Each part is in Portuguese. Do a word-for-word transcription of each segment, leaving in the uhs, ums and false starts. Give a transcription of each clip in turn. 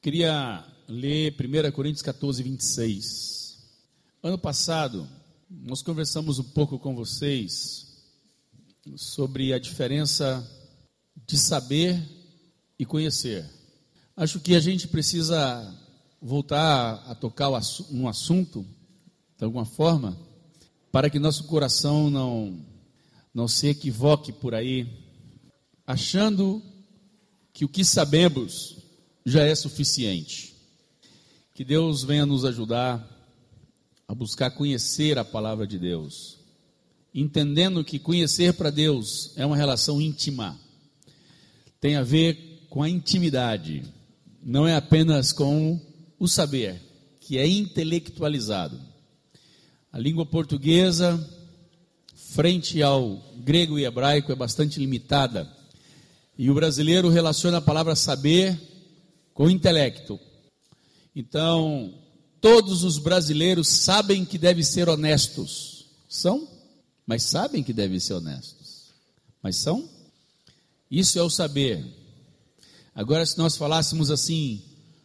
Queria ler primeira Coríntios catorze, vinte e seis. Ano passado, nós conversamos um pouco com vocês sobre a diferença de saber e conhecer. Acho que a gente precisa voltar a tocar um assunto, de alguma forma, para que nosso coração não, não se equivoque por aí, achando que o que sabemos já é suficiente. Que Deus venha nos ajudar a buscar conhecer a palavra de Deus, entendendo que conhecer para Deus é uma relação íntima, tem a ver com a intimidade, não é apenas com o saber, que é intelectualizado. A língua portuguesa, frente ao grego e hebraico, é bastante limitada, e o brasileiro relaciona a palavra saber com intelecto. Então, todos os brasileiros sabem que devem ser honestos. São? Mas sabem que devem ser honestos. Mas são? Isso é o saber. Agora, se nós falássemos assim,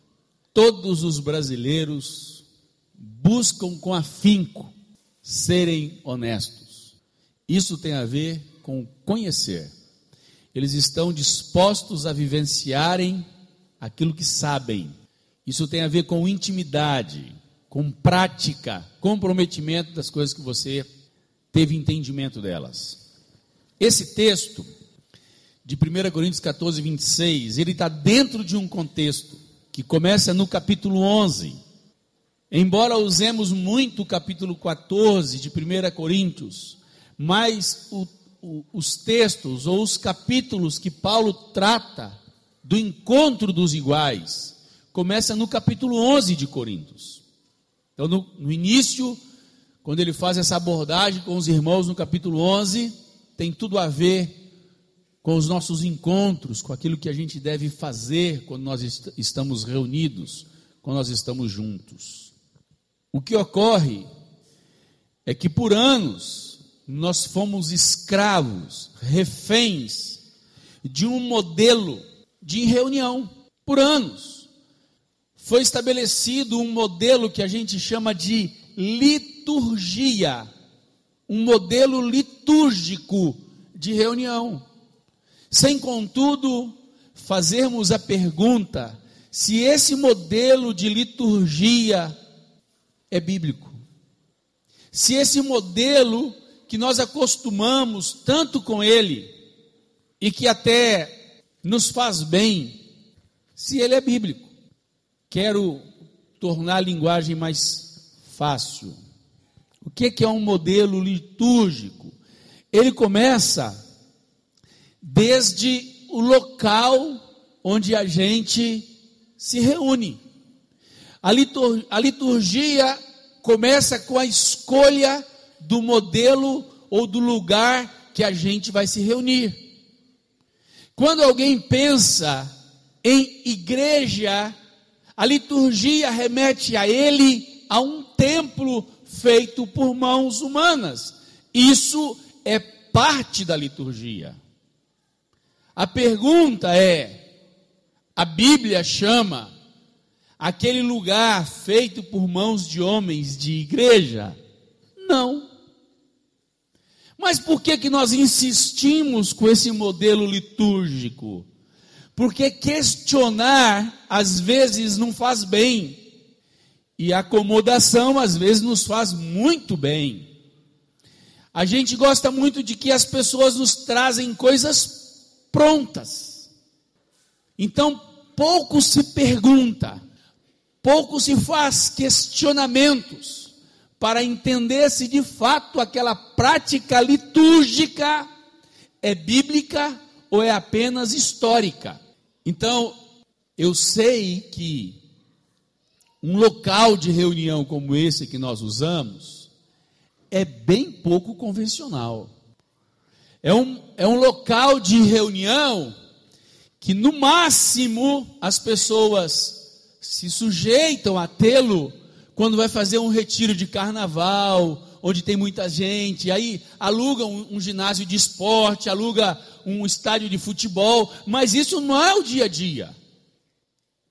todos os brasileiros buscam com afinco serem honestos. Isso tem a ver com conhecer. Eles estão dispostos a vivenciarem aquilo que sabem. Isso tem a ver com intimidade, com prática, comprometimento das coisas que você teve entendimento delas. Esse texto de primeira Coríntios catorze, vinte e seis, ele está dentro de um contexto que começa no capítulo onze. Embora usemos muito o capítulo quatorze de primeira Coríntios, mas o, o, os textos ou os capítulos que Paulo trata do encontro dos iguais, começa no capítulo onze de Coríntios. Então, no, no início, quando ele faz essa abordagem com os irmãos no capítulo onze, tem tudo a ver com os nossos encontros, com aquilo que a gente deve fazer quando nós est- estamos reunidos, quando nós estamos juntos. O que ocorre é que por anos nós fomos escravos, reféns de um modelo de reunião. Por anos foi estabelecido um modelo que a gente chama de liturgia, um modelo litúrgico de reunião, sem contudo fazermos a pergunta se esse modelo de liturgia é bíblico, se esse modelo que nós acostumamos tanto com ele e que até nos faz bem, se ele é bíblico. Quero tornar a linguagem mais fácil. O que é um modelo litúrgico? Ele começa desde o local onde a gente se reúne. A liturgia, a liturgia começa com a escolha do modelo ou do lugar que a gente vai se reunir. Quando alguém pensa em igreja, a liturgia remete a ele a um templo feito por mãos humanas. Isso é parte da liturgia. A pergunta é: a Bíblia chama aquele lugar feito por mãos de homens de igreja? Não. Mas por que que nós insistimos com esse modelo litúrgico? Porque questionar às vezes não faz bem, e a acomodação às vezes nos faz muito bem. A gente gosta muito de que as pessoas nos trazem coisas prontas. Então pouco se pergunta, pouco se faz questionamentos para entender se de fato aquela prática litúrgica é bíblica ou é apenas histórica. Então, eu sei que um local de reunião como esse que nós usamos é bem pouco convencional. É um, é um local de reunião que no máximo as pessoas se sujeitam a tê-lo quando vai fazer um retiro de carnaval, onde tem muita gente, aí aluga um, um ginásio de esporte, aluga um estádio de futebol, mas isso não é o dia a dia.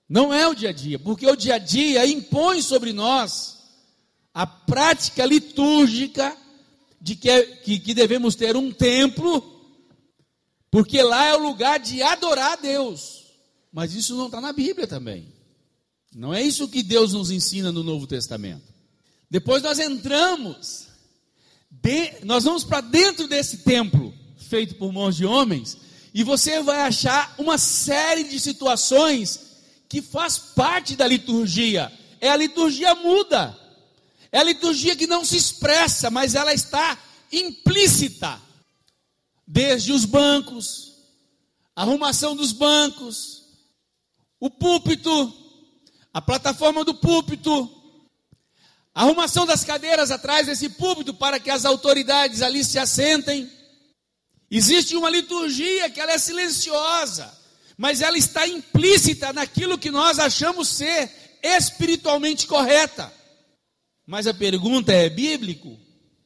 Não é o dia a dia, porque o dia a dia impõe sobre nós a prática litúrgica de que, que, que devemos ter um templo, porque lá é o lugar de adorar a Deus. Mas isso não está na Bíblia também. Não é isso que Deus nos ensina no Novo Testamento. Depois nós entramos, de, nós vamos para dentro desse templo, feito por mãos de homens, e você vai achar uma série de situações que faz parte da liturgia. É a liturgia muda, é a liturgia que não se expressa, mas ela está implícita. Desde os bancos, a arrumação dos bancos, o púlpito, a plataforma do púlpito, a arrumação das cadeiras atrás desse púlpito para que as autoridades ali se assentem. Existe uma liturgia que ela é silenciosa, mas ela está implícita naquilo que nós achamos ser espiritualmente correta. Mas a pergunta é: bíblico?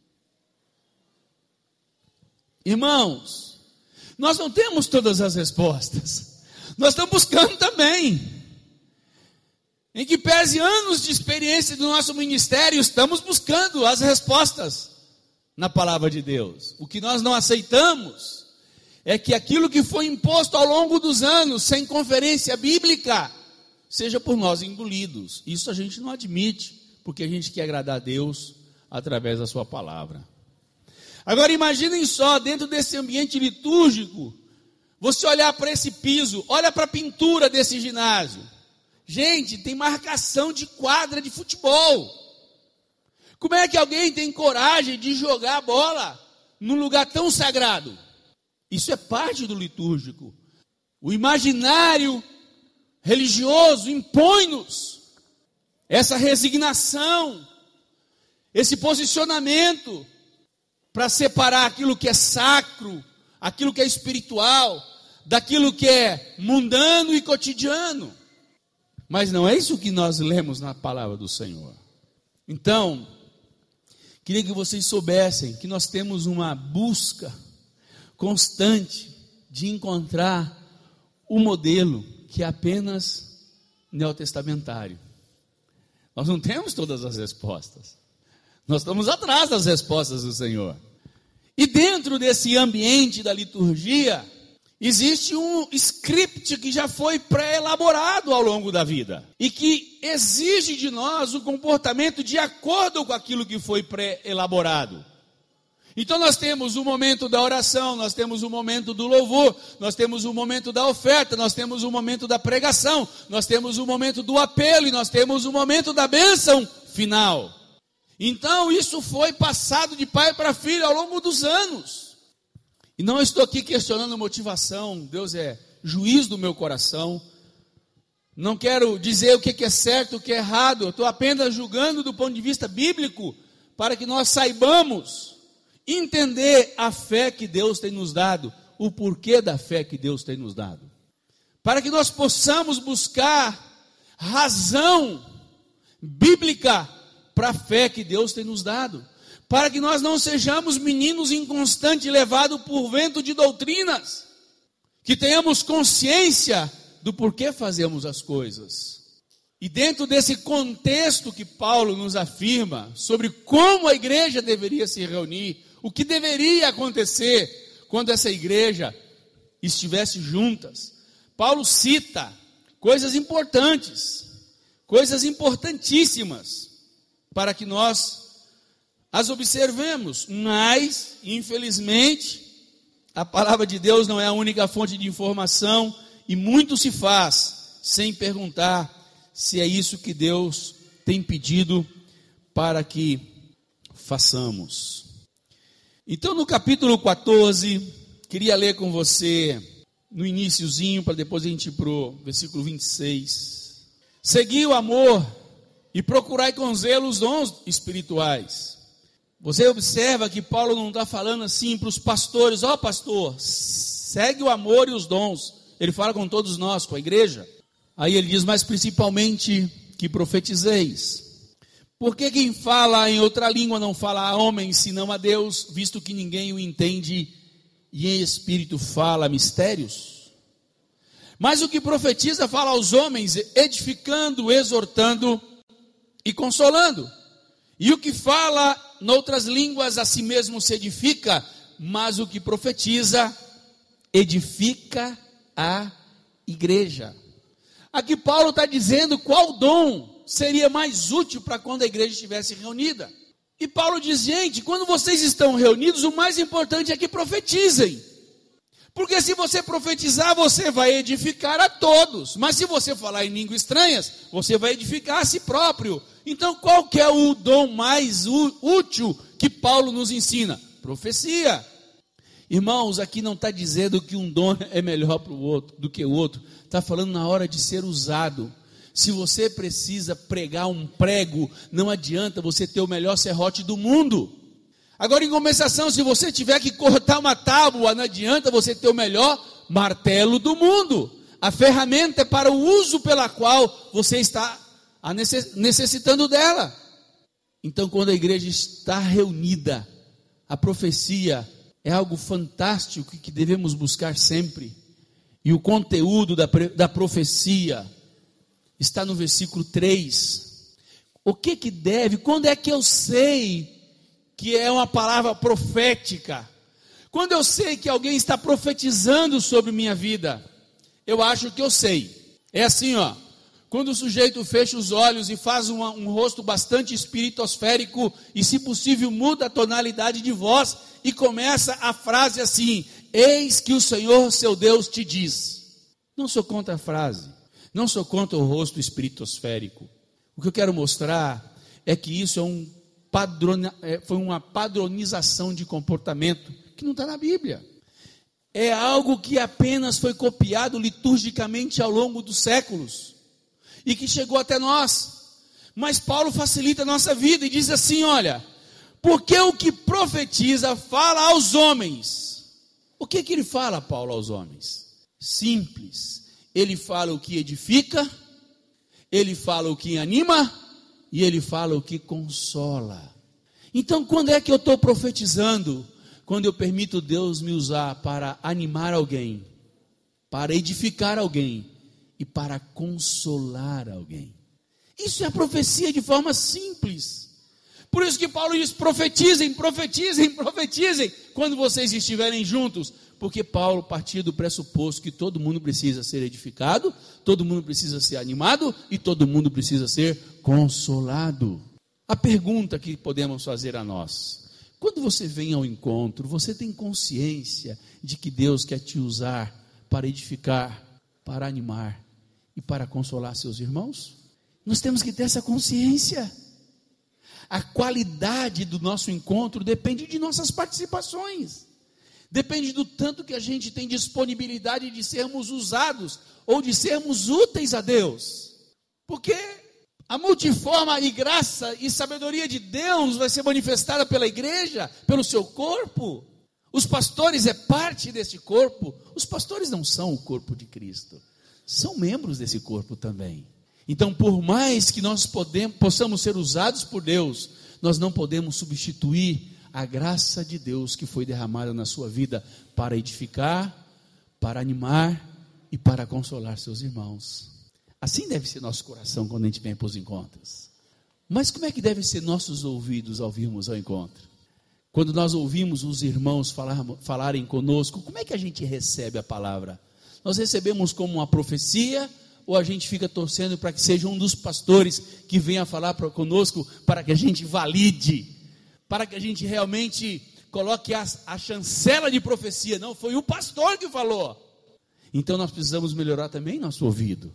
Irmãos, nós não temos todas as respostas. Nós estamos buscando também. Em que pese anos de experiência do nosso ministério, estamos buscando as respostas na palavra de Deus. O que nós não aceitamos é que aquilo que foi imposto ao longo dos anos, sem conferência bíblica, seja por nós engolidos. Isso a gente não admite, porque a gente quer agradar a Deus através da sua palavra. Agora imaginem só, dentro desse ambiente litúrgico, você olhar para esse piso, olha para a pintura desse ginásio. Gente, tem marcação de quadra de futebol. Como é que alguém tem coragem de jogar a bola num lugar tão sagrado? Isso é parte do litúrgico. O imaginário religioso impõe-nos essa resignação, esse posicionamento para separar aquilo que é sacro, aquilo que é espiritual, daquilo que é mundano e cotidiano. Mas não é isso que nós lemos na palavra do Senhor. Então, queria que vocês soubessem que nós temos uma busca constante de encontrar o modelo que é apenas neotestamentário. Nós não temos todas as respostas. Nós estamos atrás das respostas do Senhor. E dentro desse ambiente da liturgia, existe um script que já foi pré-elaborado ao longo da vida e que exige de nós o comportamento de acordo com aquilo que foi pré-elaborado. Então nós temos o momento da oração, nós temos o momento do louvor, nós temos o momento da oferta, nós temos o momento da pregação, nós temos o momento do apelo e nós temos o momento da bênção final. Então isso foi passado de pai para filho ao longo dos anos. E não estou aqui questionando motivação, Deus é juiz do meu coração. Não quero dizer o que é certo, o que é errado, eu estou apenas julgando do ponto de vista bíblico, para que nós saibamos entender a fé que Deus tem nos dado, o porquê da fé que Deus tem nos dado. Para que nós possamos buscar razão bíblica para a fé que Deus tem nos dado. Para que nós não sejamos meninos inconstantes levados por vento de doutrinas, que tenhamos consciência do porquê fazemos as coisas. E dentro desse contexto que Paulo nos afirma, sobre como a igreja deveria se reunir, o que deveria acontecer quando essa igreja estivesse juntas, Paulo cita coisas importantes, coisas importantíssimas, para que nós as observemos, mas, infelizmente, a palavra de Deus não é a única fonte de informação, e muito se faz sem perguntar se é isso que Deus tem pedido para que façamos. Então, no capítulo quatorze, queria ler com você, no iniciozinho, para depois a gente ir para o versículo vinte e seis. Segui o amor e procurai com zelo os dons espirituais. Você observa que Paulo não está falando assim para os pastores: ó, pastor, segue o amor e os dons. Ele fala com todos nós, com a igreja. Aí ele diz: mas principalmente que profetizeis. Porque quem fala em outra língua não fala a homens, senão a Deus, visto que ninguém o entende, e em espírito fala mistérios? Mas o que profetiza fala aos homens, edificando, exortando e consolando. E o que fala noutras línguas, a si mesmo se edifica, mas o que profetiza, edifica a igreja. Aqui Paulo está dizendo qual dom seria mais útil para quando a igreja estivesse reunida. E Paulo diz, gente, quando vocês estão reunidos, o mais importante é que profetizem. Porque se você profetizar, você vai edificar a todos. Mas se você falar em línguas estranhas, você vai edificar a si próprio. Então qual que é o dom mais útil que Paulo nos ensina? Profecia. Irmãos, aqui não está dizendo que um dom é melhor para o outro, do que o outro. Está falando na hora de ser usado. Se você precisa pregar um prego, não adianta você ter o melhor serrote do mundo. Agora, em compensação, se você tiver que cortar uma tábua, não adianta você ter o melhor martelo do mundo. A ferramenta é para o uso pela qual você está necessitando dela. Então, quando a igreja está reunida, a profecia é algo fantástico que devemos buscar sempre. E o conteúdo da, da profecia está no versículo três. O que que deve, quando é que eu sei que é uma palavra profética? Quando eu sei que alguém está profetizando sobre minha vida, eu acho que eu sei. É assim, ó. Quando o sujeito fecha os olhos e faz uma, um rosto bastante espiritosférico e, se possível, muda a tonalidade de voz e começa a frase assim: eis que o Senhor seu Deus te diz. Não sou contra a frase, não sou contra o rosto espiritosférico. O que eu quero mostrar é que isso é um padrona, é, foi uma padronização de comportamento que não está na Bíblia. É algo que apenas foi copiado liturgicamente ao longo dos séculos e que chegou até nós. Mas Paulo facilita a nossa vida e diz assim, olha, porque o que profetiza fala aos homens. O que que ele fala, Paulo, aos homens? Simples. Ele fala o que edifica, ele fala o que anima e ele fala o que consola. Então, quando é que eu estou profetizando? Quando eu permito Deus me usar para animar alguém, para edificar alguém e para consolar alguém. Isso é a profecia de forma simples. Por isso que Paulo diz, profetizem, profetizem, profetizem, quando vocês estiverem juntos. Porque Paulo partia do pressuposto que todo mundo precisa ser edificado, todo mundo precisa ser animado e todo mundo precisa ser consolado. A pergunta que podemos fazer a nós: quando você vem ao encontro, você tem consciência de que Deus quer te usar para edificar, para animar e para consolar seus irmãos? Nós temos que ter essa consciência. A qualidade do nosso encontro depende de nossas participações. Depende do tanto que a gente tem disponibilidade de sermos usados ou de sermos úteis a Deus. Porque a multiforme e graça e sabedoria de Deus vai ser manifestada pela igreja, pelo seu corpo. Os pastores é parte desse corpo. Os pastores não são o corpo de Cristo, são membros desse corpo também. Então, por mais que nós podemos, possamos ser usados por Deus, nós não podemos substituir a graça de Deus que foi derramada na sua vida para edificar, para animar e para consolar seus irmãos. Assim deve ser nosso coração quando a gente vem para os encontros. Mas como é que devem ser nossos ouvidos ao virmos ao encontro? Quando nós ouvimos os irmãos falar, falarem conosco, como é que a gente recebe a palavra? Nós recebemos como uma profecia, ou a gente fica torcendo para que seja um dos pastores que venha falar pra, conosco, para que a gente valide, para que a gente realmente coloque a, a chancela de profecia? Não, foi o pastor que falou. Então nós precisamos melhorar também nosso ouvido,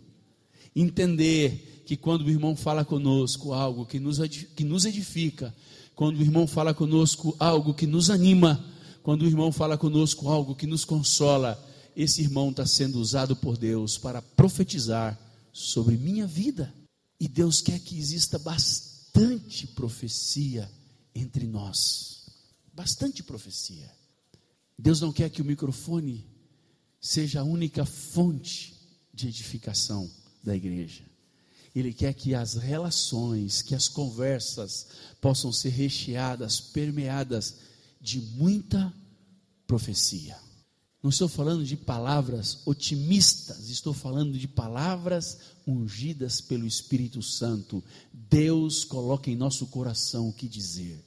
entender que quando o irmão fala conosco algo que nos, que nos edifica, quando o irmão fala conosco algo que nos anima, quando o irmão fala conosco algo que nos consola, esse irmão está sendo usado por Deus para profetizar sobre minha vida. E Deus quer que exista bastante profecia entre nós. Bastante profecia. Deus não quer que o microfone seja a única fonte de edificação da igreja. Ele quer que as relações, que as conversas possam ser recheadas, permeadas de muita profecia. Não estou falando de palavras otimistas, estou falando de palavras ungidas pelo Espírito Santo. Deus coloca em nosso coração o que dizer.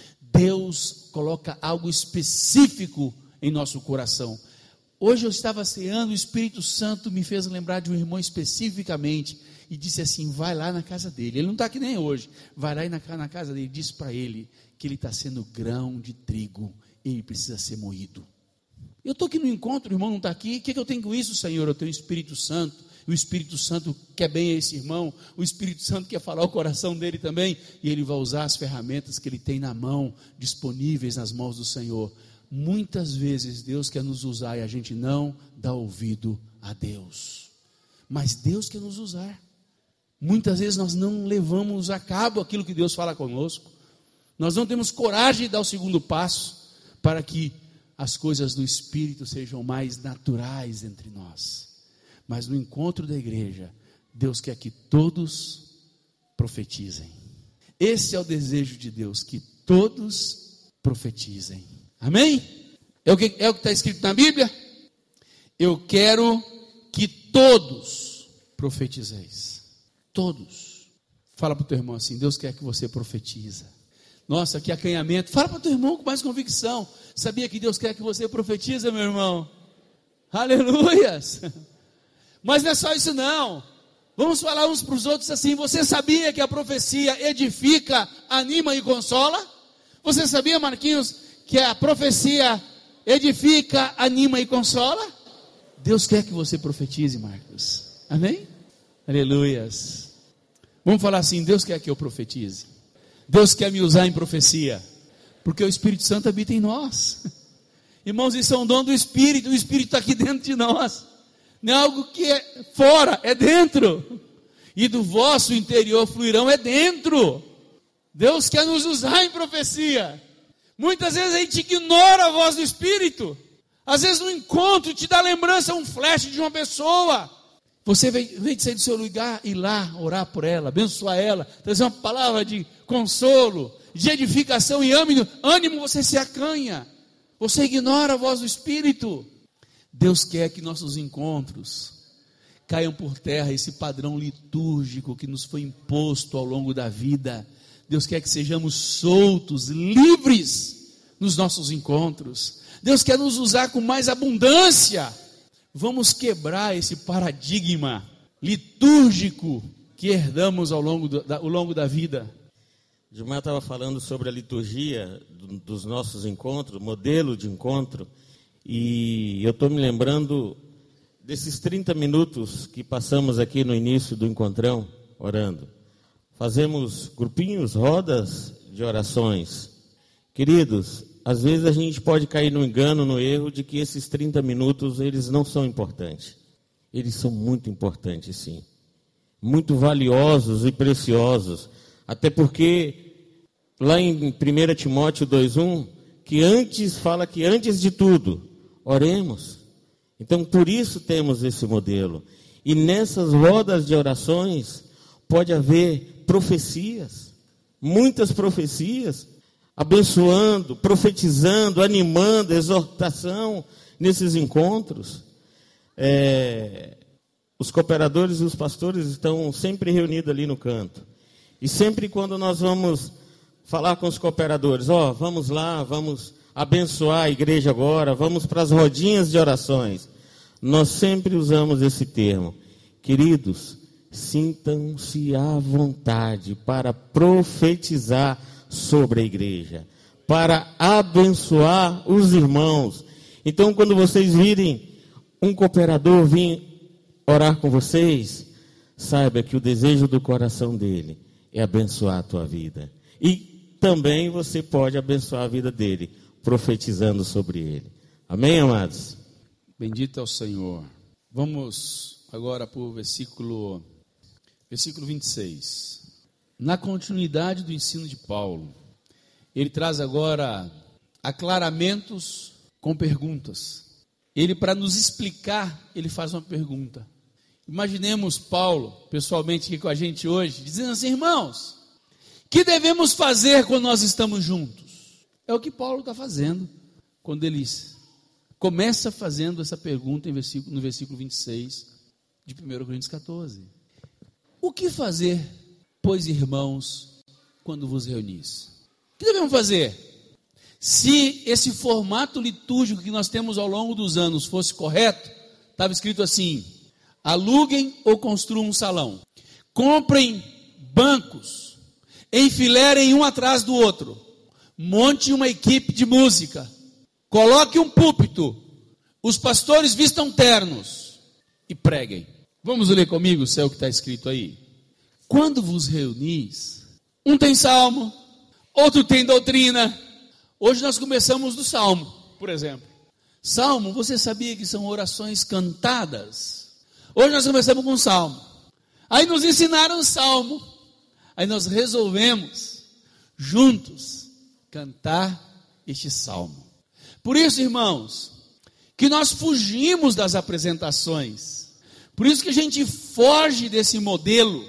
Deus coloca algo específico em nosso coração. Hoje eu estava ceando, o Espírito Santo me fez lembrar de um irmão especificamente e disse assim: vai lá na casa dele. Ele não está aqui nem hoje. Vai lá na, na casa dele e diz para ele que ele está sendo grão de trigo e ele precisa ser moído. Eu estou aqui no encontro, o irmão não está aqui. O que, que eu tenho com isso, Senhor? Eu tenho o Espírito Santo. O Espírito Santo quer bem a esse irmão. O Espírito Santo quer falar o coração dele também. E ele vai usar as ferramentas que ele tem na mão, disponíveis nas mãos do Senhor. Muitas vezes Deus quer nos usar e a gente não dá ouvido a Deus. Mas Deus quer nos usar. Muitas vezes nós não levamos a cabo aquilo que Deus fala conosco. Nós não temos coragem de dar o segundo passo para que as coisas do Espírito sejam mais naturais entre nós. Mas no encontro da igreja, Deus quer que todos profetizem. Esse é o desejo de Deus, que todos profetizem. Amém? É o que é o que está escrito na Bíblia? Eu quero que todos profetizeis. Todos. Fala para o teu irmão assim: Deus quer que você profetiza. Nossa, que acanhamento. Fala para o teu irmão com mais convicção. Sabia que Deus quer que você profetiza, meu irmão? Aleluias! Mas não é só isso não. Vamos falar uns para os outros assim: você sabia que a profecia edifica, anima e consola? Você sabia, Marquinhos, que a profecia edifica, anima e consola? Deus quer que você profetize, Marcos. Amém? Aleluias. Vamos falar assim: Deus quer que eu profetize. Deus quer me usar em profecia, porque o Espírito Santo habita em nós. Irmãos, isso é um dom do Espírito. O Espírito está aqui dentro de nós. Não é algo que é fora, é dentro. E do vosso interior fluirão, é dentro. Deus quer nos usar em profecia. Muitas vezes a gente ignora a voz do Espírito. Às vezes no encontro te dá lembrança, um flash de uma pessoa. Você vem, vem de sair do seu lugar e ir lá orar por ela, abençoar ela, trazer uma palavra de consolo, de edificação e ânimo, ânimo, você se acanha. Você ignora a voz do Espírito. Deus quer que nossos encontros caiam por terra esse padrão litúrgico que nos foi imposto ao longo da vida. Deus quer que sejamos soltos, livres nos nossos encontros. Deus quer nos usar com mais abundância. Vamos quebrar esse paradigma litúrgico que herdamos ao longo, do, da, ao longo da vida. Gilmar estava falando sobre a liturgia do, dos nossos encontros, modelo de encontro, e eu estou me lembrando desses trinta minutos que passamos aqui no início do encontrão, orando. Fazemos grupinhos, rodas de orações. Queridos, às vezes a gente pode cair no engano, no erro de que esses trinta minutos, eles não são importantes. Eles são muito importantes, sim. Muito valiosos e preciosos. Até porque, lá em primeira Timóteo dois, um, que antes, fala que antes de tudo, oremos. Então, por isso temos esse modelo. E nessas rodas de orações, pode haver profecias, muitas profecias, abençoando, profetizando, animando, exortação nesses encontros. É, os cooperadores e os pastores estão sempre reunidos ali no canto. E sempre quando nós vamos falar com os cooperadores, ó, oh, vamos lá, vamos abençoar a igreja agora, vamos para as rodinhas de orações, nós sempre usamos esse termo. Queridos, sintam-se à vontade para profetizar sobre a igreja, para abençoar os irmãos. Então, quando vocês virem um cooperador vir orar com vocês, saiba que o desejo do coração dele é abençoar a tua vida. E também você pode abençoar a vida dele, profetizando sobre ele. Amém, amados? Bendito é o Senhor. Vamos agora para o versículo, versículo vinte e seis. Na continuidade do ensino de Paulo, ele traz agora aclaramentos com perguntas. Ele, para nos explicar, ele faz uma pergunta. Imaginemos Paulo, pessoalmente aqui com a gente hoje, dizendo assim: irmãos, que devemos fazer quando nós estamos juntos? É o que Paulo está fazendo, quando ele Começa fazendo essa pergunta em versículo, no versículo vinte e seis de primeira Coríntios catorze. O que fazer, pois, irmãos, quando vos reunis? O que devemos fazer? Se esse formato litúrgico que nós temos ao longo dos anos fosse correto, estava escrito assim: aluguem ou construam um salão, comprem bancos, enfileirem um atrás do outro, monte uma equipe de música, coloque um púlpito, os pastores vistam ternos e preguem. Vamos ler comigo o céu que está escrito aí. Quando vos reunis, um tem salmo, outro tem doutrina. Hoje nós começamos do salmo, por exemplo. Salmo, você sabia que são orações cantadas? Hoje nós começamos com o salmo. Aí nos ensinaram o salmo. Aí nós resolvemos, juntos, cantar este salmo. Por isso, irmãos, que nós fugimos das apresentações. Por isso que a gente foge desse modelo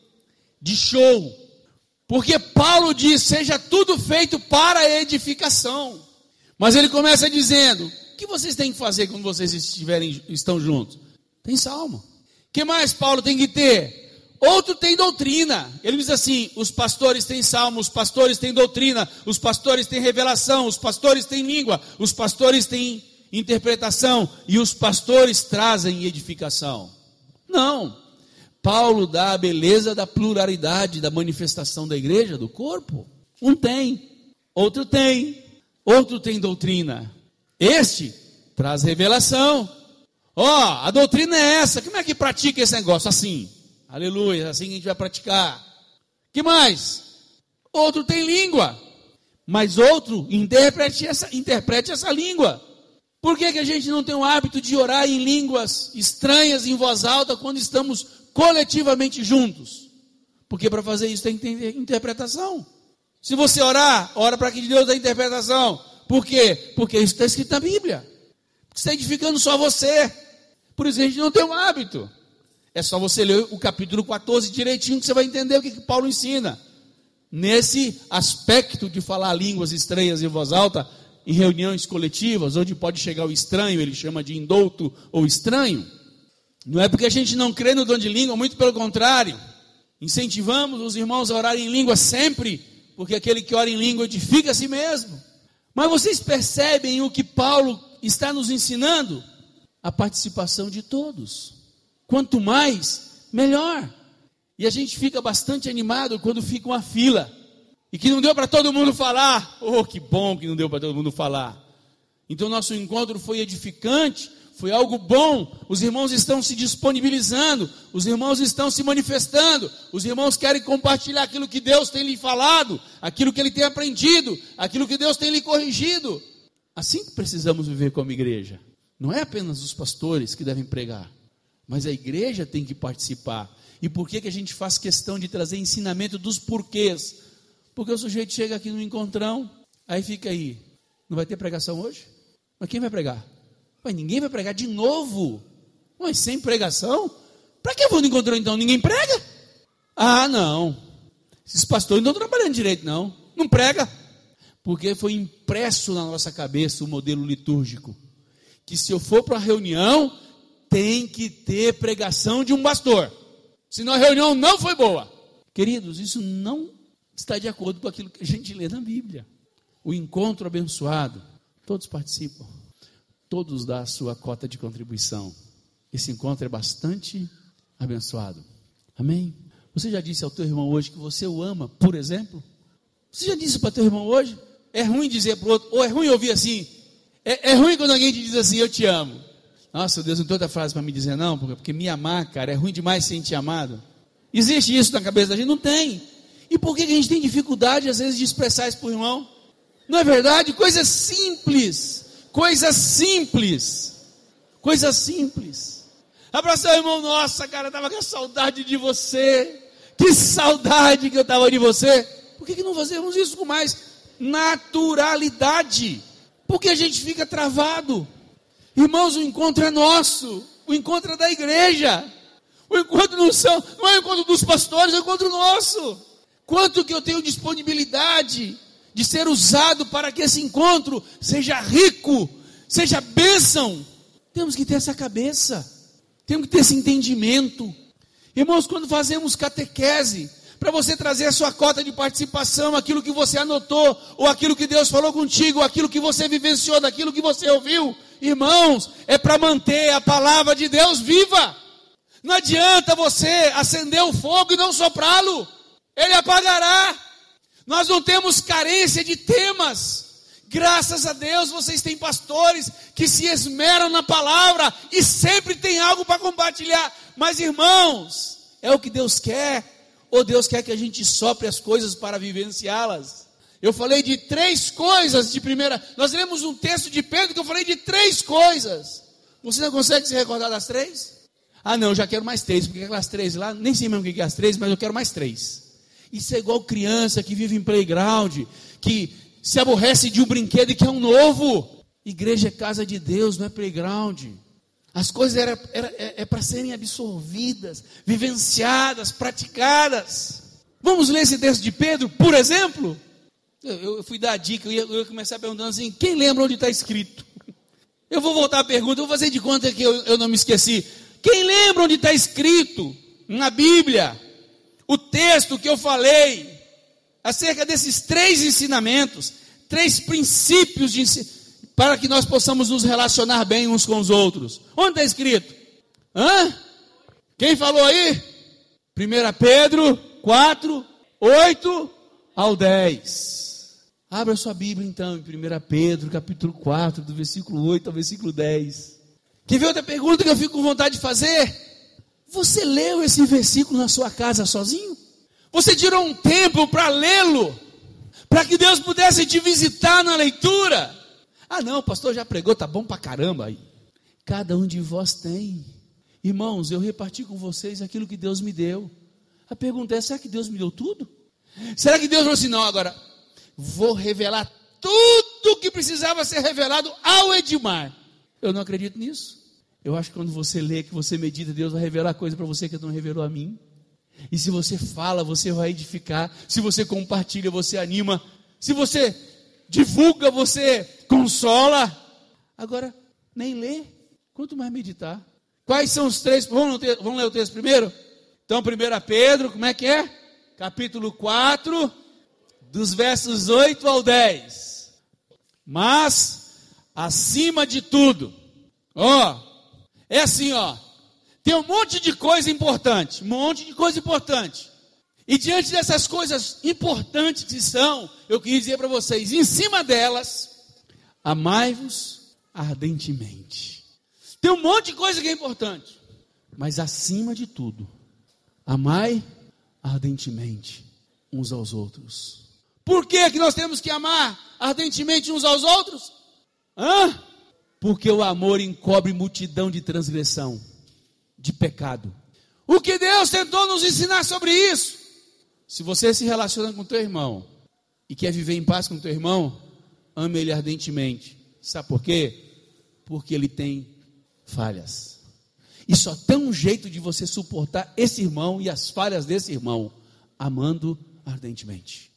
de show. Porque Paulo diz, seja tudo feito para a edificação. Mas ele começa dizendo, o que vocês têm que fazer quando vocês estiverem, estão juntos? Tem salmo. O que mais Paulo tem que ter? Outro tem doutrina. Ele diz assim, os pastores têm salmo, os pastores têm doutrina, os pastores têm revelação, os pastores têm língua, os pastores têm interpretação e os pastores trazem edificação. Não. Paulo dá a beleza da pluralidade, da manifestação da igreja, do corpo. Um tem, outro tem, outro tem doutrina. Este traz revelação. Ó, oh, a doutrina é essa. Como é que pratica esse negócio? Assim. Aleluia, assim que a gente vai praticar. Que mais? Outro tem língua, mas outro interprete essa, interprete essa língua. Por que que a gente não tem o hábito de orar em línguas estranhas, em voz alta, quando estamos coletivamente juntos? Porque para fazer isso tem que ter interpretação. Se você orar, ora para que Deus dê interpretação. Por quê? Porque isso está escrito na Bíblia. Porque está edificando só você. Por isso a gente não tem o hábito. É só você ler o capítulo quatorze direitinho que você vai entender o que, que Paulo ensina. Nesse aspecto de falar línguas estranhas em voz alta, em reuniões coletivas, onde pode chegar o estranho, ele chama de indouto ou estranho. Não é porque a gente não crê no dom de língua, muito pelo contrário. Incentivamos os irmãos a orarem em língua sempre, porque aquele que ora em língua edifica a si mesmo. Mas vocês percebem o que Paulo está nos ensinando? A participação de todos. Quanto mais, melhor. E a gente fica bastante animado quando fica uma fila. E que não deu para todo mundo falar. Oh, que bom que não deu para todo mundo falar. Então nosso encontro foi edificante, foi algo bom. Os irmãos estão se disponibilizando, os irmãos estão se manifestando, os irmãos querem compartilhar aquilo que Deus tem lhe falado, aquilo que ele tem aprendido, aquilo que Deus tem lhe corrigido. Assim que precisamos viver como igreja. Não é apenas os pastores que devem pregar, mas a igreja tem que participar. E por que que a gente faz questão de trazer ensinamento dos porquês? Porque o sujeito chega aqui no encontrão, aí fica aí, não vai ter pregação hoje? Mas quem vai pregar? Mas ninguém vai pregar de novo. Mas sem pregação? Para que eu vou no encontrão então? Ninguém prega? Ah, não. Esses pastores não estão trabalhando direito, não. Não prega. Porque foi impresso na nossa cabeça o modelo litúrgico. Que se eu for para uma reunião, tem que ter pregação de um pastor. Senão a reunião não foi boa. Queridos, isso não está de acordo com aquilo que a gente lê na Bíblia. O encontro abençoado, todos participam, todos dão a sua cota de contribuição. Esse encontro é bastante abençoado. Amém? Você já disse ao teu irmão hoje que você o ama, por exemplo? Você já disse para teu irmão hoje? É ruim dizer para o outro, ou é ruim ouvir assim? É, é ruim quando alguém te diz assim, eu te amo. Nossa, Deus, não tem outra frase para me dizer não, porque, porque me amar, cara, é ruim demais se sentir amado. Existe isso na cabeça da gente? Não tem. E por que a gente tem dificuldade, às vezes, de expressar isso para o irmão? Não é verdade? Coisas simples. Coisas simples. Coisas simples. Abraçar o irmão, nossa, cara, eu estava com saudade de você. Que saudade que eu estava de você. Por que, que não fazemos isso com mais naturalidade? Porque a gente fica travado. Irmãos, o encontro é nosso. O encontro é da igreja. O encontro não, são, não é o encontro dos pastores, é o encontro nosso. Quanto que eu tenho disponibilidade de ser usado para que esse encontro seja rico, seja bênção. Temos que ter essa cabeça, temos que ter esse entendimento. Irmãos, quando fazemos catequese, para você trazer a sua cota de participação, aquilo que você anotou, ou aquilo que Deus falou contigo, ou aquilo que você vivenciou, daquilo que você ouviu, irmãos, é para manter a palavra de Deus viva. Não adianta você acender o fogo e não soprá-lo, ele apagará. Nós não temos carência de temas. Graças a Deus vocês têm pastores que se esmeram na palavra e sempre tem algo para compartilhar. Mas irmãos, é o que Deus quer? Ou Deus quer que a gente sopre as coisas para vivenciá-las? Eu falei de três coisas de primeira. Nós lemos um texto de Pedro que eu falei de três coisas. Você não consegue se recordar das três? Ah não, eu já quero mais três, porque aquelas três lá, nem sei mesmo o que é as três, mas eu quero mais três. Isso é igual criança que vive em playground, que se aborrece de um brinquedo e quer um novo. Igreja é casa de Deus, não é playground. As coisas era, era, é, é para serem absorvidas, vivenciadas, praticadas. Vamos ler esse texto de Pedro, por exemplo? Eu, eu fui dar a dica, eu ia, eu ia começar perguntando assim, quem lembra onde está escrito? Eu vou voltar à pergunta, eu vou fazer de conta que eu, eu não me esqueci. Quem lembra onde está escrito na Bíblia o texto que eu falei acerca desses três ensinamentos, três princípios de ensinamento, para que nós possamos nos relacionar bem uns com os outros? Onde está escrito? Hã? Quem falou aí? primeira Pedro quatro, oito ao dez. Abra sua Bíblia então, em primeira Pedro, capítulo quatro, do versículo oito ao versículo dez. Quer ver outra pergunta que eu fico com vontade de fazer? Você leu esse versículo na sua casa sozinho? Você tirou um tempo para lê-lo? Para que Deus pudesse te visitar na leitura? Ah não, o pastor já pregou, tá bom pra caramba aí. Cada um de vós tem. Irmãos, eu reparti com vocês aquilo que Deus me deu. A pergunta é, será que Deus me deu tudo? Será que Deus falou assim, não, agora vou revelar tudo que precisava ser revelado ao Edmar? Eu não acredito nisso. Eu acho que quando você lê, que você medita, Deus vai revelar coisa para você que não revelou a mim. E se você fala, você vai edificar. Se você compartilha, você anima. Se você divulga, você consola. Agora, nem lê, quanto mais meditar. Quais são os três? Vamos ler, vamos ler o texto primeiro? Então, primeira Pedro, como é que é? Capítulo quatro, dos versos oito ao dez. Mas, acima de tudo, ó, é assim, ó, tem um monte de coisa importante, um monte de coisa importante. E diante dessas coisas importantes que são, eu queria dizer para vocês, em cima delas, amai-vos ardentemente. Tem um monte de coisa que é importante, mas acima de tudo, amai ardentemente uns aos outros. Por que que nós temos que amar ardentemente uns aos outros? Hã? Porque o amor encobre multidão de transgressão, de pecado. O que Deus tentou nos ensinar sobre isso? Se você se relaciona com teu irmão e quer viver em paz com teu irmão, ame ele ardentemente. Sabe por quê? Porque ele tem falhas. E só tem um jeito de você suportar esse irmão e as falhas desse irmão, amando ardentemente.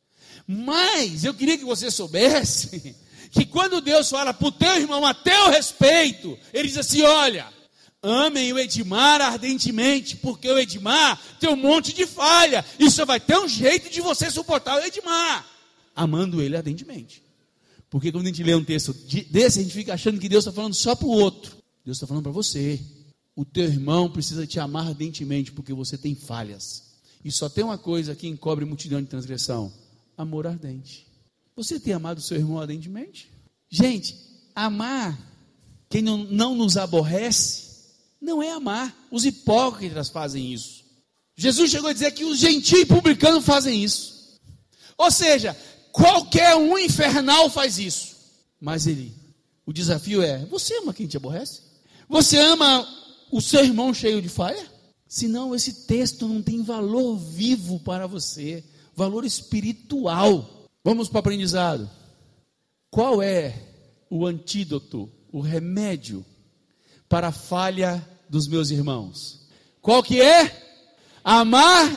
Mas eu queria que você soubesse que quando Deus fala para o teu irmão a teu respeito, ele diz assim, olha, amem o Edmar ardentemente, porque o Edmar tem um monte de falha, e só vai ter um jeito de você suportar o Edmar, amando ele ardentemente. Porque quando a gente lê um texto desse, a gente fica achando que Deus está falando só para o outro. Deus está falando para você. O teu irmão precisa te amar ardentemente, porque você tem falhas. E só tem uma coisa que encobre multidão de transgressão: amor ardente. Você tem amado o seu irmão ardentemente? Gente, amar quem não, não nos aborrece não é amar. Os hipócritas fazem isso. Jesus chegou a dizer que os gentios e publicanos fazem isso. Ou seja, qualquer um infernal faz isso. Mas ele, o desafio é, você ama quem te aborrece? Você ama o seu irmão cheio de falha? Senão esse texto não tem valor vivo para você, valor espiritual. Vamos para o aprendizado. Qual é o antídoto, o remédio para a falha dos meus irmãos? Qual que é? Amar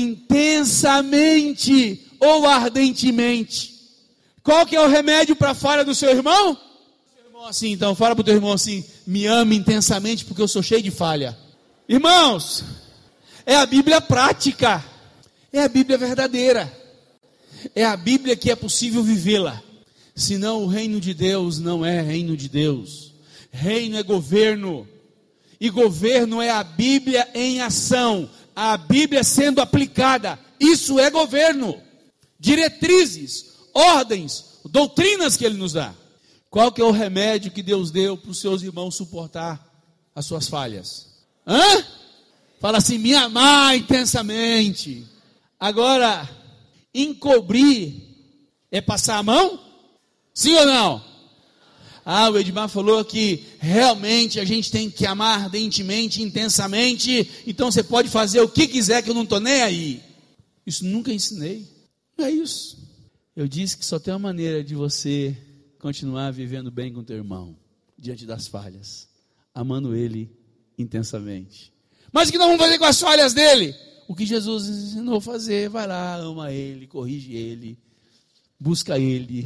intensamente ou ardentemente. Qual que é o remédio para a falha do seu irmão? Assim, então, fala para o teu irmão assim: me ame intensamente porque eu sou cheio de falha. Irmãos, é a Bíblia prática, é a Bíblia verdadeira, é a Bíblia que é possível vivê-la. Senão o reino de Deus não é reino de Deus. Reino é governo, e governo é a Bíblia em ação, a Bíblia sendo aplicada. Isso é governo, diretrizes, ordens, doutrinas que Ele nos dá. Qual que é o remédio que Deus deu para os seus irmãos suportar as suas falhas? Hã? Fala assim: me amar intensamente. Agora, encobrir é passar a mão? Sim ou não? Ah, o Edmar falou que realmente a gente tem que amar ardentemente, intensamente. Então você pode fazer o que quiser que eu não estou nem aí. Isso nunca ensinei. Não é isso. Eu disse que só tem uma maneira de você continuar vivendo bem com o teu irmão, diante das falhas, amando ele intensamente. Mas o que nós vamos fazer com as falhas dele? O que Jesus ensinou a fazer: vai lá, ama ele, corrige ele, busca ele,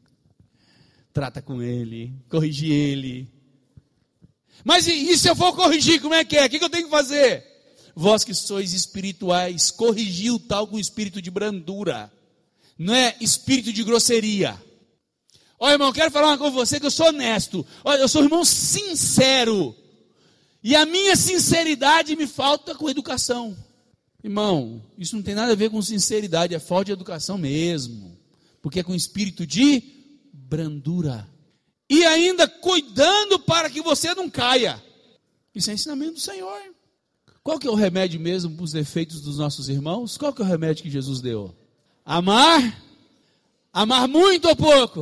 trata com ele, corrige ele. Mas e, e se eu for corrigir, como é que é? O que, que eu tenho que fazer? Vós que sois espirituais, corrigi o tal com espírito de brandura, não é espírito de grosseria. Olha, irmão, eu quero falar uma coisa com você, que eu sou honesto. Olha, eu sou um irmão sincero. E a minha sinceridade me falta com educação. Irmão, isso não tem nada a ver com sinceridade, é falta de educação mesmo. Porque é com espírito de brandura. E ainda cuidando para que você não caia. Isso é ensinamento do Senhor. Qual que é o remédio mesmo para os defeitos dos nossos irmãos? Qual que é o remédio que Jesus deu? Amar? Amar muito ou pouco?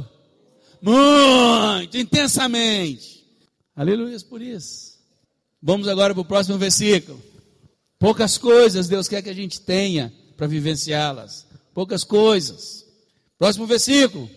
Muito, intensamente. Aleluia por isso. Vamos agora para o próximo versículo. Poucas coisas Deus quer que a gente tenha para vivenciá-las. Poucas coisas. Próximo versículo.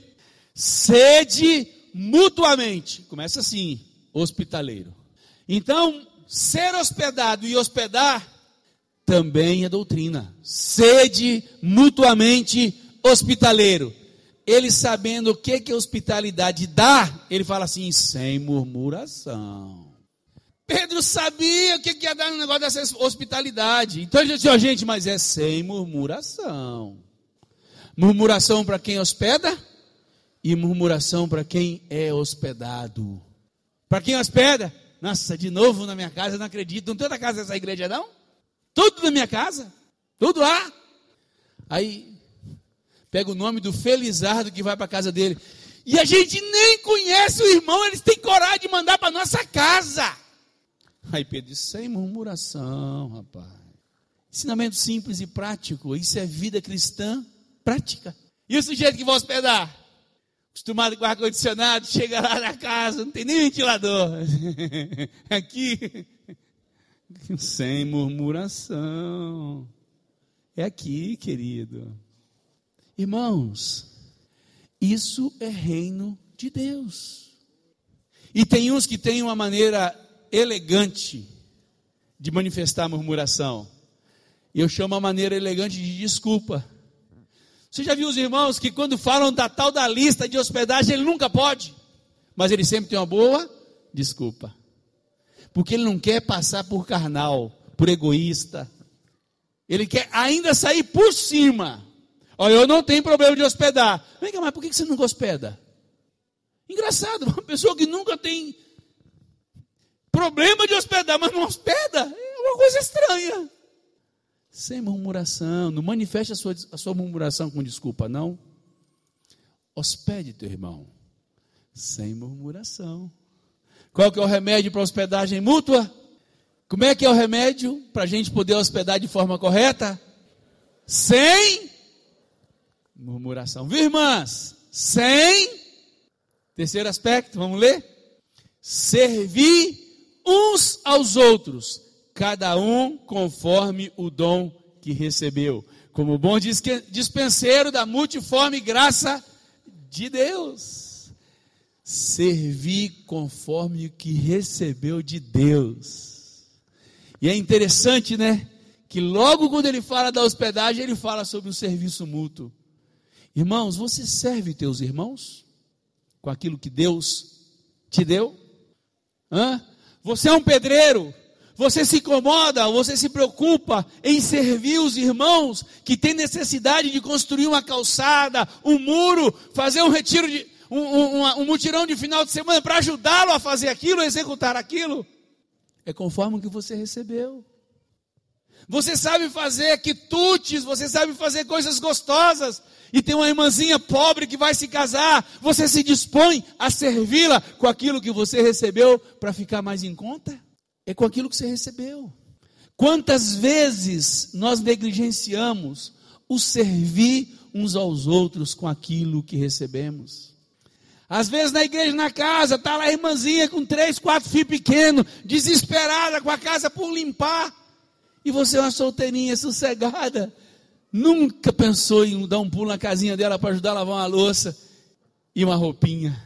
Sede mutuamente. Começa assim: hospitaleiro. Então, ser hospedado e hospedar também é doutrina. Sede mutuamente hospitaleiro. Ele, sabendo o que que a hospitalidade dá, ele fala assim: sem murmuração. Pedro sabia o que que ia dar no negócio dessa hospitalidade. Então ele disse: ó, gente, mas é sem murmuração. Murmuração para quem hospeda e murmuração para quem é hospedado. Para quem hospeda: nossa, de novo na minha casa, eu não acredito. Não tem outra casa dessa igreja não? Tudo na minha casa, tudo lá. Aí pega o nome do Felizardo que vai para a casa dele. E a gente nem conhece o irmão, eles têm coragem de mandar para a nossa casa. Aí Pedro disse: sem murmuração, rapaz. Ensinamento simples e prático. Isso é vida cristã prática. E o sujeito que vai hospedar, acostumado com ar-condicionado, chega lá na casa, não tem nem ventilador. Aqui, sem murmuração. É aqui, querido. Irmãos, isso é reino de Deus. E tem uns que têm uma maneira elegante de manifestar a murmuração. E eu chamo a maneira elegante de desculpa. Você já viu os irmãos que quando falam da tal da lista de hospedagem, ele nunca pode, mas ele sempre tem uma boa desculpa. Porque ele não quer passar por carnal, por egoísta. Ele quer ainda sair por cima. Olha, eu não tenho problema de hospedar. Vem cá, mas por que você nunca hospeda? Engraçado, uma pessoa que nunca tem problema de hospedar, mas não hospeda, é uma coisa estranha. Sem murmuração, não manifeste a sua, a sua murmuração com desculpa, não. Hospede teu irmão, sem murmuração. Qual que é o remédio para hospedagem mútua? Como é que é o remédio para a gente poder hospedar de forma correta? Sem murmuração. Viu, irmãs? Sem. Terceiro aspecto, vamos ler? Servir uns aos outros, cada um conforme o dom que recebeu, como bom dispenseiro da multiforme graça de Deus. Servir conforme o que recebeu de Deus. E é interessante, né? Que logo quando ele fala da hospedagem, ele fala sobre o serviço mútuo. Irmãos, você serve teus irmãos com aquilo que Deus te deu? Hã? Você é um pedreiro, você se incomoda, você se preocupa em servir os irmãos que têm necessidade de construir uma calçada, um muro, fazer um retiro, de, um, um, um, um mutirão de final de semana para ajudá-lo a fazer aquilo, a executar aquilo? É conforme o que você recebeu. Você sabe fazer quitutes, você sabe fazer coisas gostosas, e tem uma irmãzinha pobre que vai se casar, você se dispõe a servi-la com aquilo que você recebeu para ficar mais em conta? É com aquilo que você recebeu. Quantas vezes nós negligenciamos o servir uns aos outros com aquilo que recebemos? Às vezes na igreja, na casa, está lá a irmãzinha com três, quatro filhos pequenos, desesperada com a casa por limpar, e você é uma solteirinha sossegada, nunca pensou em dar um pulo na casinha dela para ajudar a lavar uma louça e uma roupinha.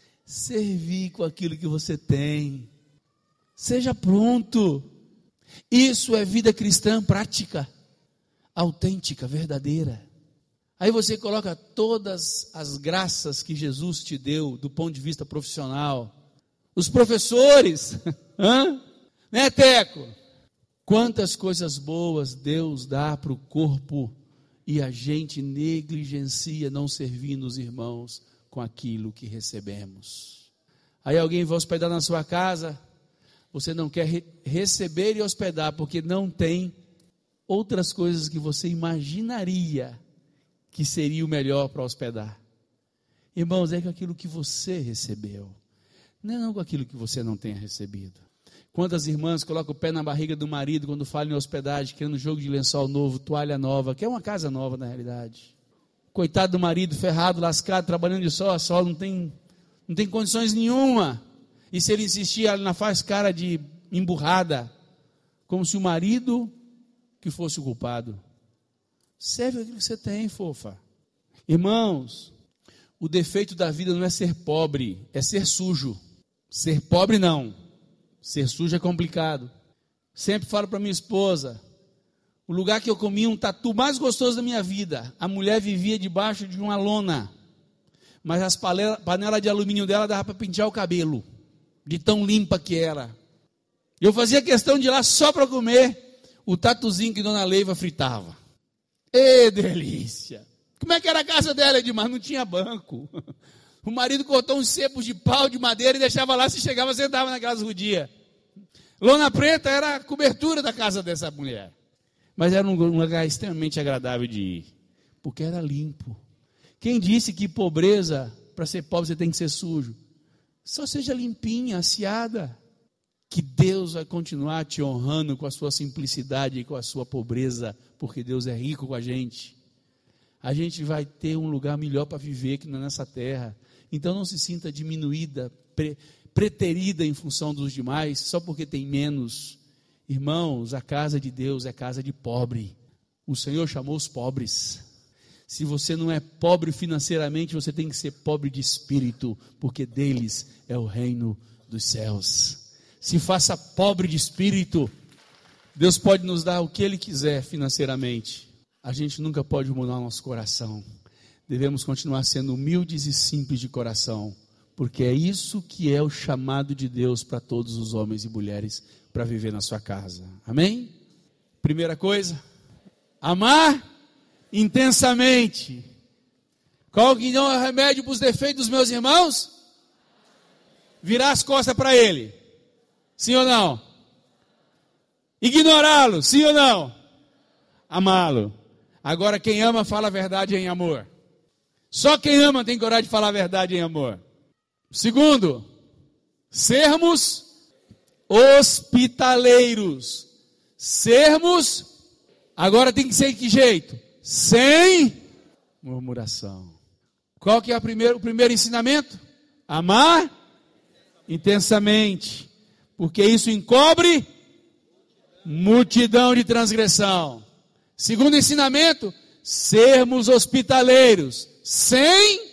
Servir com aquilo que você tem. Seja pronto. Isso é vida cristã prática, autêntica, verdadeira. Aí você coloca todas as graças que Jesus te deu do ponto de vista profissional. Os professores, hã? Né, Teco? Quantas coisas boas Deus dá para o corpo e a gente negligencia não servindo os irmãos com aquilo que recebemos. Aí alguém vai hospedar na sua casa, você não quer re- receber e hospedar porque não tem outras coisas que você imaginaria que seria o melhor para hospedar. Irmãos, é com aquilo que você recebeu, não é não com aquilo que você não tenha recebido. Quantas irmãs colocam o pé na barriga do marido quando falam em hospedagem, querendo jogo de lençol novo, toalha nova, que é uma casa nova na realidade. Coitado do marido, ferrado, lascado, trabalhando de sol a sol, não tem, não tem condições nenhuma. E se ele insistir, ela faz cara de emburrada, como se o marido que fosse o culpado. Serve aquilo que você tem, fofa. Irmãos, o defeito da vida não é ser pobre, é ser sujo. Ser pobre não. Ser sujo é complicado. Sempre falo para minha esposa, o lugar que eu comia um tatu mais gostoso da minha vida, a mulher vivia debaixo de uma lona, mas as panelas de alumínio dela dava para pentear o cabelo, de tão limpa que era. Eu fazia questão de ir lá só para comer o tatuzinho que Dona Leiva fritava. Ê, delícia! Como é que era a casa dela, Edmar? Não tinha banco. O marido cortou uns cepos de pau, de madeira e deixava lá, se chegava, sentava na casa judia. Lona preta era a cobertura da casa dessa mulher. Mas era um lugar extremamente agradável de ir, porque era limpo. Quem disse que pobreza, para ser pobre você tem que ser sujo? Só seja limpinha, aciada, que Deus vai continuar te honrando com a sua simplicidade e com a sua pobreza, porque Deus é rico com a gente. A gente vai ter um lugar melhor para viver aqui nessa terra. Então não se sinta diminuída, pre, preterida em função dos demais, só porque tem menos. Irmãos, a casa de Deus é casa de pobre. O Senhor chamou os pobres. Se você não é pobre financeiramente, você tem que ser pobre de espírito, porque deles é o reino dos céus. Se faça pobre de espírito. Deus pode nos dar o que Ele quiser financeiramente. A gente nunca pode mudar o nosso coração. Devemos continuar sendo humildes e simples de coração, porque é isso que é o chamado de Deus para todos os homens e mulheres para viver na sua casa. Amém? Primeira coisa, amar intensamente. Qual que não é o remédio para os defeitos dos meus irmãos? Virar as costas para ele. Sim ou não? Ignorá-lo, sim ou não? Amá-lo. Agora quem ama fala a verdade em amor. Só quem ama tem coragem de falar a verdade em amor. Segundo, sermos hospitaleiros. Sermos, agora tem que ser de que jeito? Sem murmuração. Qual que é a primeiro, o primeiro ensinamento? Amar intensamente, porque isso encobre multidão de transgressão. Segundo ensinamento, sermos hospitaleiros, sem.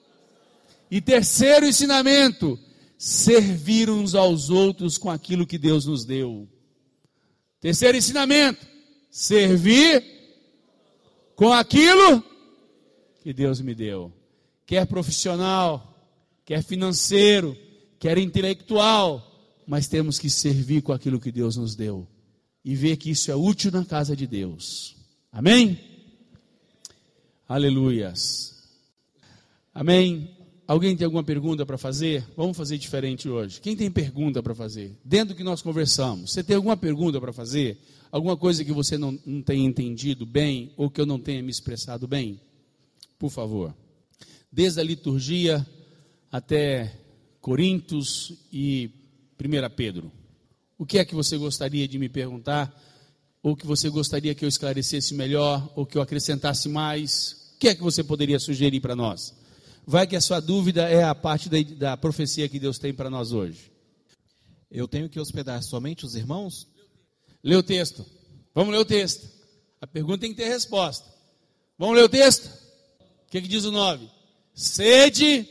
E terceiro ensinamento, servir uns aos outros com aquilo que Deus nos deu. Terceiro ensinamento, servir com aquilo que Deus me deu. Quer profissional, quer financeiro, que era intelectual, mas temos que servir com aquilo que Deus nos deu e ver que isso é útil na casa de Deus. Amém? Aleluias. Amém? Alguém tem alguma pergunta para fazer? Vamos fazer diferente hoje. Quem tem pergunta para fazer? Dentro do que nós conversamos, você tem alguma pergunta para fazer? Alguma coisa que você não, não tenha entendido bem ou que eu não tenha me expressado bem? Por favor. Desde a liturgia até Coríntios e primeira Pedro. O que é que você gostaria de me perguntar? Ou que você gostaria que eu esclarecesse melhor? Ou que eu acrescentasse mais? O que é que você poderia sugerir para nós? Vai que a sua dúvida é a parte da, da profecia que Deus tem para nós hoje. Eu tenho que hospedar somente os irmãos? Lê o texto. Vamos ler o texto. A pergunta tem que ter resposta. Vamos ler o texto? O que, que diz o nove? Sede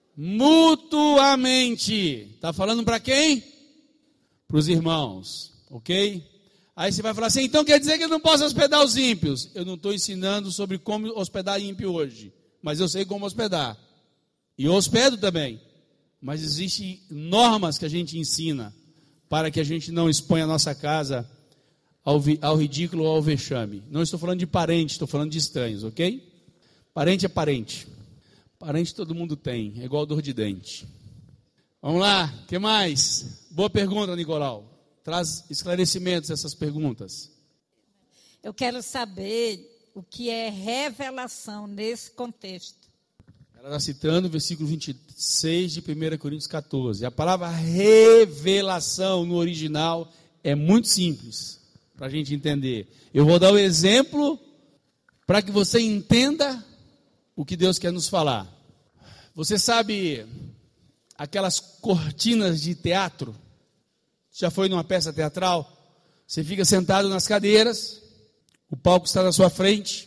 mutuamente. Está falando para quem? Para os irmãos. Ok? Aí você vai falar assim, então quer dizer que eu não posso hospedar os ímpios? Eu não estou ensinando sobre como hospedar ímpio hoje. Mas eu sei como hospedar. E eu hospedo também. Mas existem normas que a gente ensina para que a gente não exponha a nossa casa ao, ao ridículo ou ao vexame. Não estou falando de parente, estou falando de estranhos, ok? Parente é parente. Parente todo mundo tem, é igual dor de dente. Vamos lá, o que mais? Boa pergunta, Nicolau. Traz esclarecimentos a essas perguntas. Eu quero saber o que é revelação nesse contexto. Ela está citando o versículo vinte e seis de primeira Coríntios quatorze. A palavra revelação no original é muito simples para a gente entender. Eu vou dar o exemplo para que você entenda o que Deus quer nos falar. Você sabe aquelas cortinas de teatro? Já foi numa peça teatral? Você fica sentado nas cadeiras, o palco está na sua frente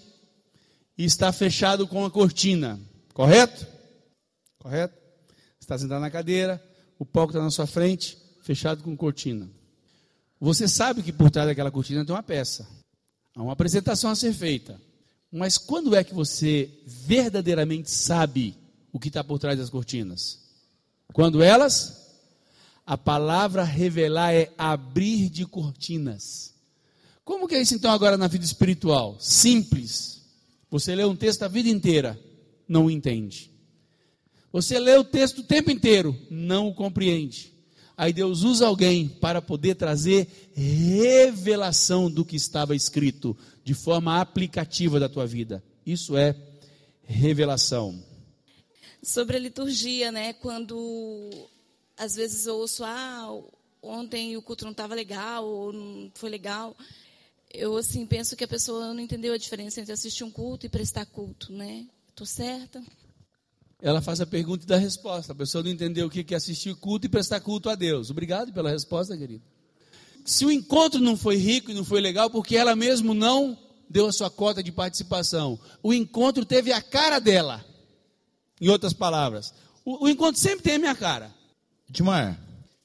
e está fechado com a cortina, correto? Correto? Você está sentado na cadeira, o palco está na sua frente, fechado com cortina. Você sabe que por trás daquela cortina tem uma peça, há uma apresentação a ser feita. Mas quando é que você verdadeiramente sabe o que está por trás das cortinas? Quando elas... A palavra revelar é abrir de cortinas. Como que é isso então agora na vida espiritual? Simples. Você lê um texto a vida inteira, não o entende. Você lê o texto o tempo inteiro, não o compreende. Aí Deus usa alguém para poder trazer revelação do que estava escrito, de forma aplicativa da tua vida. Isso é revelação. Sobre a liturgia, né? Quando... Às vezes eu ouço, ah, ontem o culto não estava legal, ou não foi legal. Eu, assim, penso que a pessoa não entendeu a diferença entre assistir um culto e prestar culto, né? Estou certa? Ela faz a pergunta e dá a resposta. A pessoa não entendeu o que é assistir culto e prestar culto a Deus. Obrigado pela resposta, querido. Se o encontro não foi rico e não foi legal, porque ela mesmo não deu a sua cota de participação. O encontro teve a cara dela. Em outras palavras, o, o encontro sempre tem a minha cara. Dimar,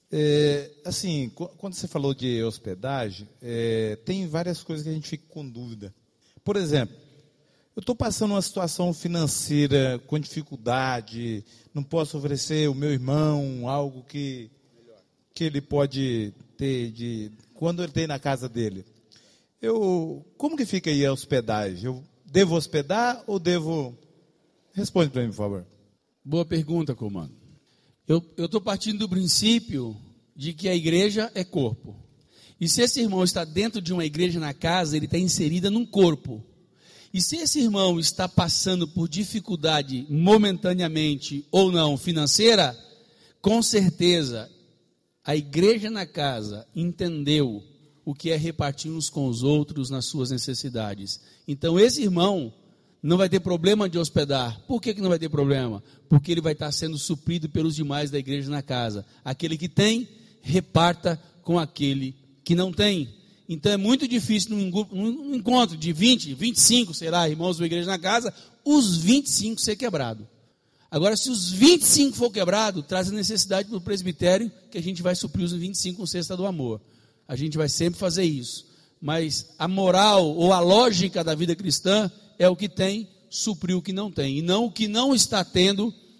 é, assim, quando você falou de hospedagem, é, tem várias coisas que a gente fica com dúvida. Por exemplo, eu estou passando uma situação financeira com dificuldade, não posso oferecer ao meu irmão algo que, que ele pode ter, de, quando ele tem na casa dele. Eu, como que fica aí a hospedagem? Eu devo hospedar ou devo... Responde para mim, por favor. Boa pergunta, comando. Eu estou partindo do princípio de que a igreja é corpo. E se esse irmão está dentro de uma igreja na casa, ele está inserido num corpo. E se esse irmão está passando por dificuldade momentaneamente ou não financeira, com certeza a igreja na casa entendeu o que é repartir uns com os outros nas suas necessidades. Então esse irmão não vai ter problema de hospedar. Por que que não vai ter problema? Porque ele vai estar sendo suprido pelos demais da igreja na casa. Aquele que tem, reparta com aquele que não tem. Então é muito difícil num encontro de vinte, vinte e cinco, sei lá, irmãos da igreja na casa, os vinte e cinco ser quebrado. Agora, se os vinte e cinco for quebrado, traz a necessidade para o presbitério que a gente vai suprir os vinte e cinco com cesta do amor. A gente vai sempre fazer isso. Mas a moral ou a lógica da vida cristã é o que tem, suprir o que não tem. E não o que não está tendo,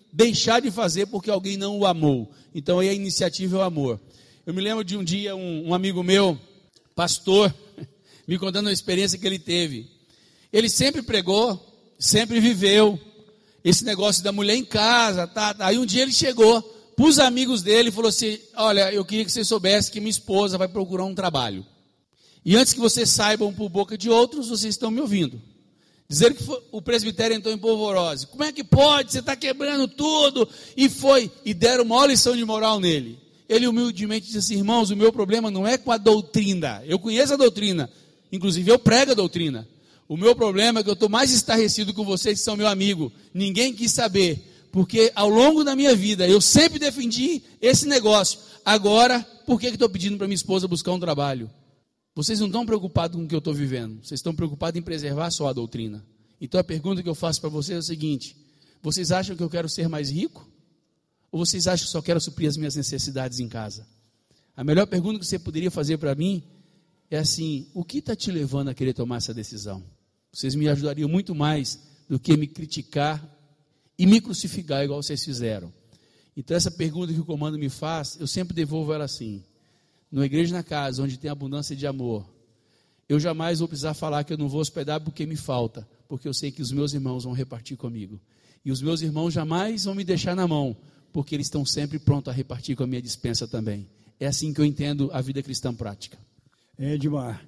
deixar de fazer porque alguém não o amou. Então aí a iniciativa é o amor. Eu me lembro de um dia um, um amigo meu, pastor, me contando uma experiência que ele teve. Ele sempre pregou, sempre viveu esse negócio da mulher em casa, tá, tá. Aí um dia ele chegou para os amigos dele e falou assim: olha, eu queria que vocês soubessem que minha esposa vai procurar um trabalho. E antes que vocês saibam por boca de outros, vocês estão me ouvindo. Dizer que foi, o presbitério entrou em polvorose. Como é que pode? Você está quebrando tudo. E foi, e deram uma lição de moral nele. Ele humildemente disse assim: irmãos, o meu problema não é com a doutrina. Eu conheço a doutrina. Inclusive eu prego a doutrina. O meu problema é que eu estou mais estarrecido com vocês que são meu amigo. Ninguém quis saber. Porque ao longo da minha vida, eu sempre defendi esse negócio. Agora, por que estou pedindo para minha esposa buscar um trabalho? Vocês não estão preocupados com o que eu estou vivendo. Vocês estão preocupados em preservar só a doutrina. Então a pergunta que eu faço para vocês é o seguinte: vocês acham que eu quero ser mais rico? Ou vocês acham que só quero suprir as minhas necessidades em casa? A melhor pergunta que você poderia fazer para mim é assim: o que está te levando a querer tomar essa decisão? Vocês me ajudariam muito mais do que me criticar e me crucificar igual vocês fizeram. Então essa pergunta que o comando me faz, eu sempre devolvo ela assim: numa igreja na casa, onde tem abundância de amor, eu jamais vou precisar falar que eu não vou hospedar porque me falta, porque eu sei que os meus irmãos vão repartir comigo. E os meus irmãos jamais vão me deixar na mão, porque eles estão sempre prontos a repartir com a minha dispensa também. É assim que eu entendo a vida cristã prática. É, Edmar,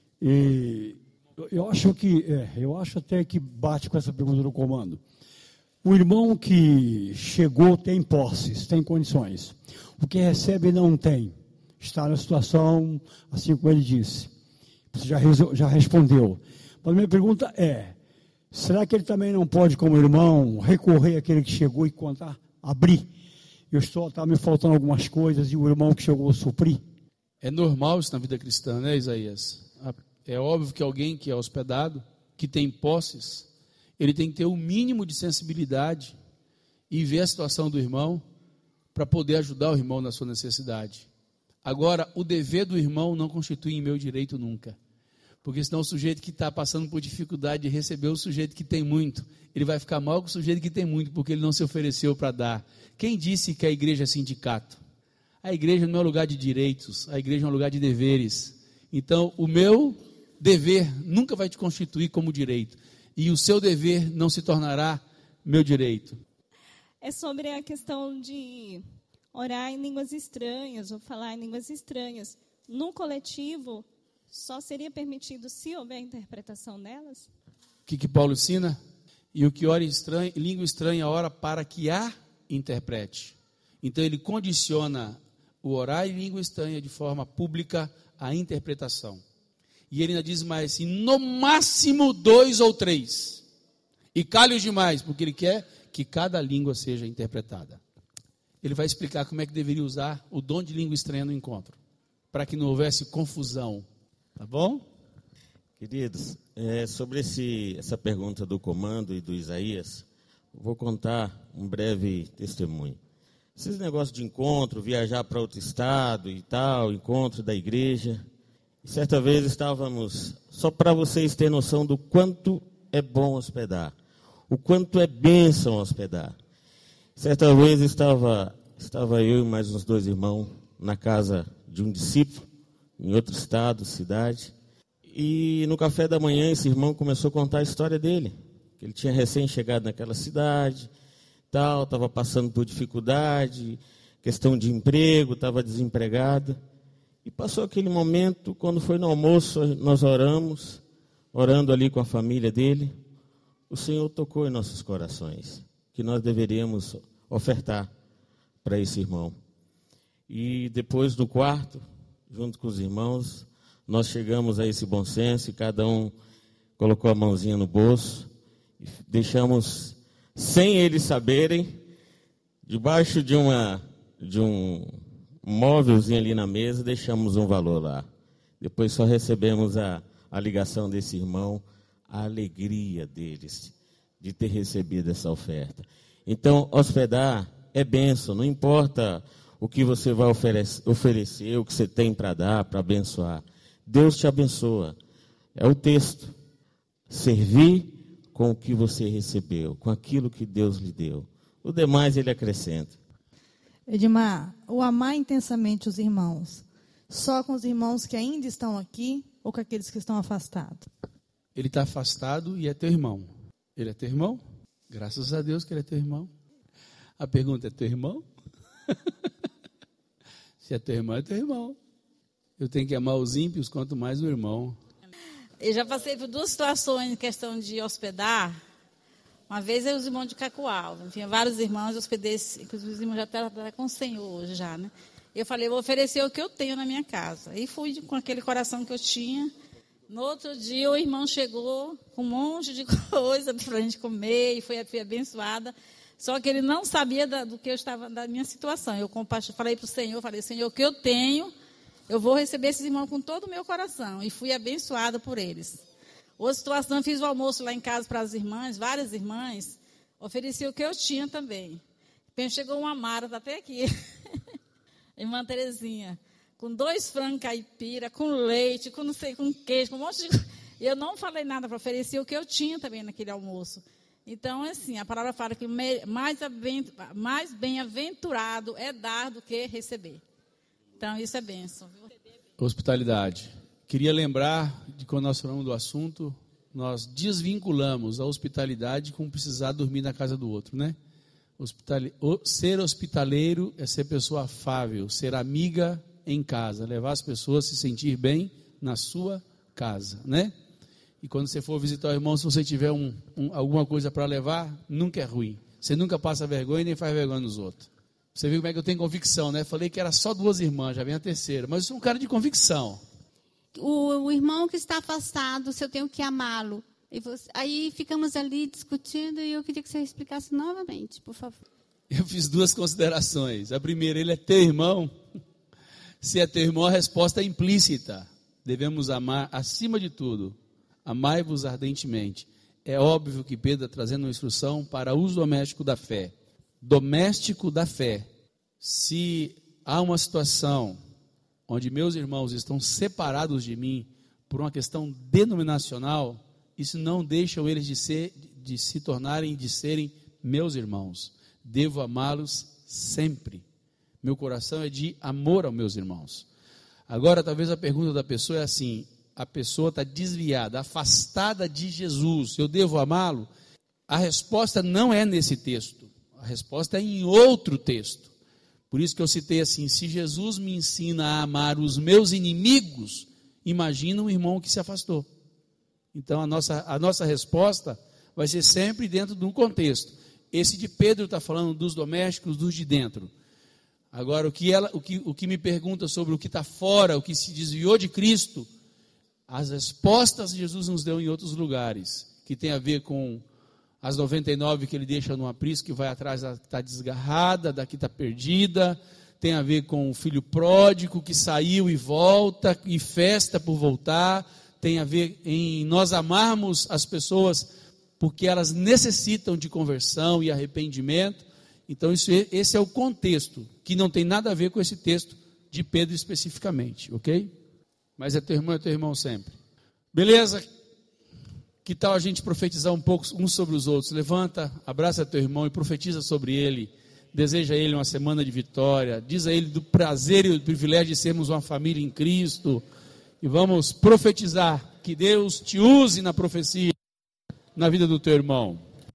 e eu acho que, é, eu acho até que bate com essa pergunta do comando. O irmão que chegou tem posses, tem condições. O que recebe não tem. Está na situação, assim como ele disse. Você já, já respondeu. Mas a minha pergunta é: será que ele também não pode, como irmão, recorrer àquele que chegou e contar, abrir? Eu estou, está me faltando algumas coisas e o irmão que chegou suprir? É normal isso na vida cristã, né, Isaías? É óbvio que alguém que é hospedado, que tem posses, ele tem que ter o mínimo de sensibilidade e ver a situação do irmão para poder ajudar o irmão na sua necessidade. Agora, o dever do irmão não constitui em meu direito nunca. Porque senão o sujeito que está passando por dificuldade de receber o sujeito que tem muito, ele vai ficar mal com o sujeito que tem muito, porque ele não se ofereceu para dar. Quem disse que a igreja é sindicato? A igreja não é um lugar de direitos, a igreja é um lugar de deveres. Então, o meu dever nunca vai te constituir como direito. E o seu dever não se tornará meu direito. É sobre a questão de orar em línguas estranhas ou falar em línguas estranhas. No coletivo, só seria permitido se houver interpretação delas? O que, que Paulo ensina? E o que ora em estranho, língua estranha ora para que a interprete. Então ele condiciona o orar em língua estranha de forma pública à interpretação. E ele ainda diz mais assim: no máximo dois ou três. E cale os demais, porque ele quer que cada língua seja interpretada. Ele vai explicar como é que deveria usar o dom de língua estranha no encontro, para que não houvesse confusão. Tá bom? Queridos, é, sobre esse, essa pergunta do comando e do Isaías, vou contar um breve testemunho. Esses negócios de encontro, viajar para outro estado e tal, encontro da igreja. Certa vez estávamos, só para vocês terem noção do quanto é bom hospedar, o quanto é bênção hospedar. Certa vez estava, estava eu e mais uns dois irmãos na casa de um discípulo, em outro estado, cidade. E no café da manhã esse irmão começou a contar a história dele. Que ele tinha recém-chegado naquela cidade, tal, estava passando por dificuldade, questão de emprego, estava desempregado. E passou aquele momento, quando foi no almoço, nós oramos, orando ali com a família dele. O Senhor tocou em nossos corações, que nós deveríamos ofertar para esse irmão. E depois do quarto, junto com os irmãos, nós chegamos a esse bom senso e cada um colocou a mãozinha no bolso e deixamos, sem eles saberem, debaixo de, uma, de um móvelzinho ali na mesa, deixamos um valor lá. Depois só recebemos a, a ligação desse irmão, a alegria deles de ter recebido essa oferta. Então, hospedar é bênção, não importa o que você vai oferecer, oferecer o que você tem para dar, para abençoar. Deus te abençoa. É o texto. Servir com o que você recebeu, com aquilo que Deus lhe deu. o demais ele acrescenta. Edmar, o amar intensamente os irmãos, só com os irmãos que ainda estão aqui ou com aqueles que estão afastados? Ele está afastado e é teu irmão. Ele é teu irmão? Graças a Deus que ele é teu irmão. A pergunta é teu irmão? Se é teu irmão, é teu irmão. Eu tenho que amar os ímpios, quanto mais o irmão. Eu já passei por duas situações em questão de hospedar. Uma vez eu e os irmãos de Cacoal. Tinha vários irmãos, eu hospedei, inclusive os irmãos já estão com o Senhor hoje já, né? Eu falei, eu vou oferecer o que eu tenho na minha casa. E fui com aquele coração que eu tinha. No outro dia, o irmão chegou com um monte de coisa para a gente comer, e foi, foi abençoada. Só que ele não sabia da, do que eu estava, da minha situação. Eu falei para o Senhor, falei, Senhor, o que eu tenho, eu vou receber esses irmãos com todo o meu coração. E fui abençoada por eles. Outra situação, fiz o almoço lá em casa para as irmãs, várias irmãs, ofereci o que eu tinha também. Chegou uma Mara, está até aqui, irmã Terezinha, com dois frangos caipira, com leite, com não sei, com queijo, com um monte de... Eu não falei nada para oferecer o que eu tinha também naquele almoço. Então, assim, a palavra fala que mais bem-aventurado é dar do que receber. Então, isso é bênção. Hospitalidade. Queria lembrar de quando nós falamos do assunto, nós desvinculamos a hospitalidade com precisar dormir na casa do outro, né? Hospitale... Ser hospitaleiro é ser pessoa afável, ser amiga em casa, levar as pessoas a se sentir bem na sua casa, né? E quando você for visitar o irmão, se você tiver um, um, alguma coisa para levar, nunca é ruim. Você nunca passa vergonha nem faz vergonha nos outros. Você viu como é que eu tenho convicção, né? Falei que era só duas irmãs, já vem a terceira. Mas eu sou um cara de convicção. O, o irmão que está afastado, se eu tenho que amá-lo. E você, aí ficamos ali discutindo e eu queria que você explicasse novamente, por favor. Eu fiz duas considerações. A primeira, ele é teu irmão. Se é teu irmão, a resposta é implícita. Devemos amar acima de tudo. Amai-vos ardentemente. É óbvio que Pedro está trazendo uma instrução para uso doméstico da fé. Doméstico da fé. Se há uma situação onde meus irmãos estão separados de mim por uma questão denominacional, isso não deixa eles de, ser, de se tornarem, de serem meus irmãos. Devo amá-los sempre. Meu coração é de amor aos meus irmãos. Agora, talvez a pergunta da pessoa é assim, a pessoa está desviada, afastada de Jesus, eu devo amá-lo? A resposta não é nesse texto, a resposta é em outro texto. Por isso que eu citei assim, se Jesus me ensina a amar os meus inimigos, imagina um irmão que se afastou. Então a nossa, a nossa resposta vai ser sempre dentro de um contexto. Esse de Pedro está falando dos domésticos, dos de dentro. Agora, o que, ela, o que, o que me pergunta sobre o que está fora, o que se desviou de Cristo, as respostas Jesus nos deu em outros lugares, que tem a ver com as noventa e nove que ele deixa no aprisco, que vai atrás da que está desgarrada, da que está perdida, tem a ver com o filho pródigo que saiu e volta, e festa por voltar, tem a ver em nós amarmos as pessoas porque elas necessitam de conversão e arrependimento. Então isso, esse é o contexto, que não tem nada a ver com esse texto de Pedro especificamente, ok? Mas é teu irmão, é teu irmão sempre. Beleza? Que tal a gente profetizar um pouco uns sobre os outros? Levanta, abraça teu irmão e profetiza sobre ele. Deseja a ele uma semana de vitória. Diz a ele do prazer e do privilégio de sermos uma família em Cristo. E vamos profetizar que Deus te use na profecia, na vida do teu irmão.